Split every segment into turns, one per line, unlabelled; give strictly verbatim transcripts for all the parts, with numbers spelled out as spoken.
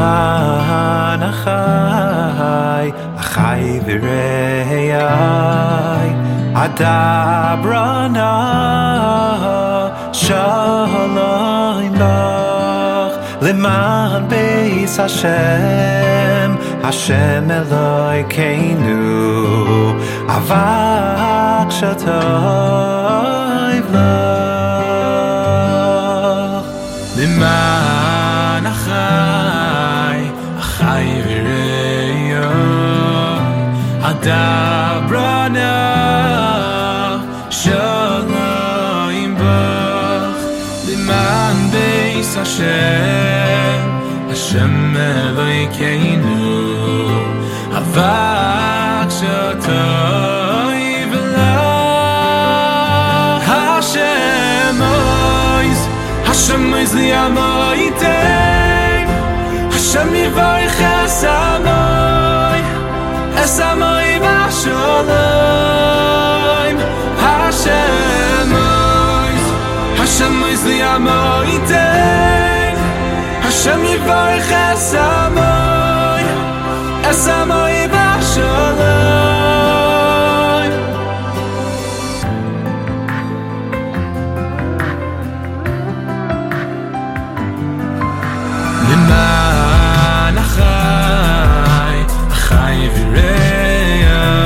למען החי, החי וראי, אדברה נא שלום בך, למען בית השם, השם אלוהינו, אבק שטוב לך. למען החי, החי וראי, אדברה נא שלום בך, למען בית השם, השם אלוהינו, אבק שטוב לך. השם אויז, השם אויז לי המויתן, השם יברך אס המוי, אס המוי בשלום. השם אויז, השם אויז לי המויתן, השם יברך אס המוי, אס המוי בשלום. למען החי, החי וראי,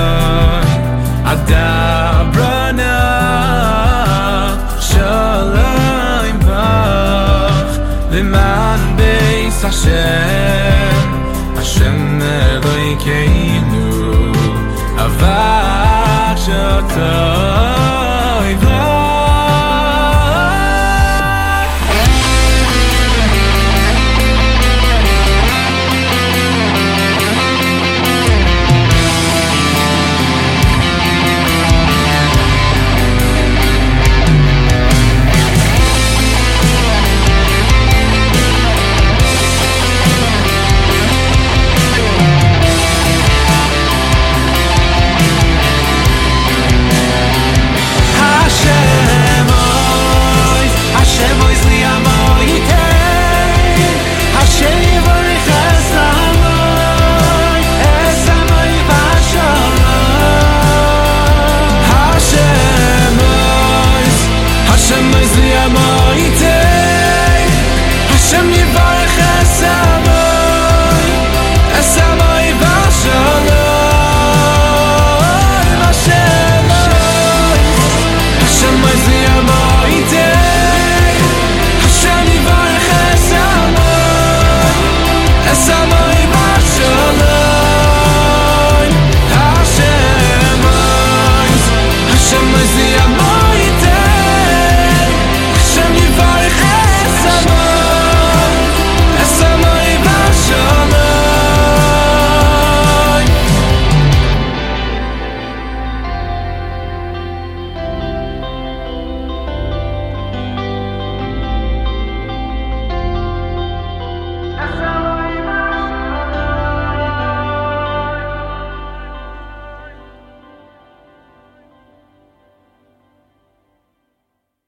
אדברה נא שלום בך, למען בית השם, השם אלוהינו, אבק שטוב